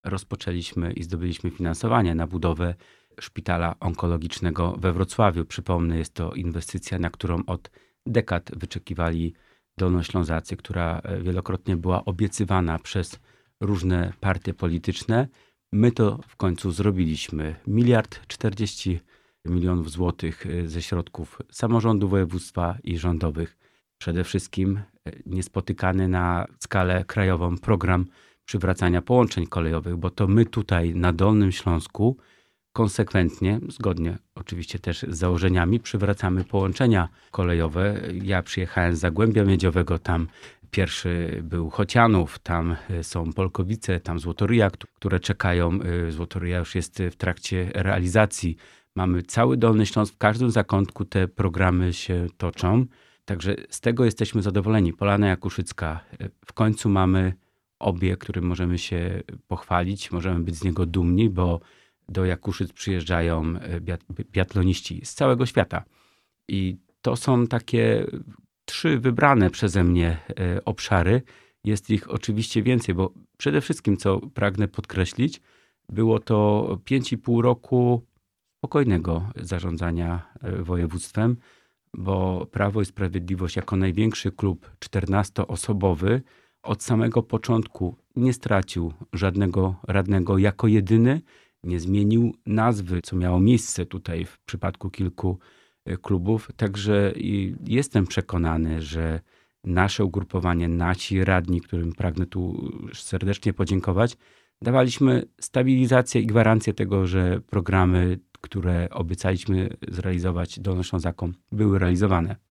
rozpoczęliśmy i zdobyliśmy finansowanie na budowę szpitala onkologicznego we Wrocławiu. Przypomnę, jest to inwestycja, na którą od dekad wyczekiwali Dolnoślązacy, która wielokrotnie była obiecywana przez różne partie polityczne. My to w końcu zrobiliśmy. 1,040 mld złotych ze środków samorządu województwa i rządowych. Przede wszystkim niespotykany na skalę krajową program przywracania połączeń kolejowych, bo to my tutaj na Dolnym Śląsku konsekwentnie, zgodnie oczywiście też z założeniami, przywracamy połączenia kolejowe. Ja przyjechałem z Zagłębia Miedziowego, tam pierwszy był Chocianów, tam są Polkowice, tam Złotoryja, które czekają. Złotoryja już jest w trakcie realizacji. Mamy cały Dolny Śląsk, w każdym zakątku te programy się toczą. Także z tego jesteśmy zadowoleni. Polana Jakuszycka. W końcu mamy obiekt, którym możemy się pochwalić, możemy być z niego dumni, bo do Jakuszyc przyjeżdżają biatloniści z całego świata. I to są takie 3 wybrane przeze mnie obszary. Jest ich oczywiście więcej, bo przede wszystkim, co pragnę podkreślić, było to 5,5 roku spokojnego zarządzania województwem, bo Prawo i Sprawiedliwość jako największy klub 14-osobowy od samego początku nie stracił żadnego radnego jako jedyny, nie zmienił nazwy, co miało miejsce tutaj w przypadku kilku klubów. Także jestem przekonany, że nasze ugrupowanie, nasi radni, którym pragnę tu serdecznie podziękować, dawaliśmy stabilizację i gwarancję tego, że programy, które obiecaliśmy zrealizować Dolnoślązakom, były realizowane.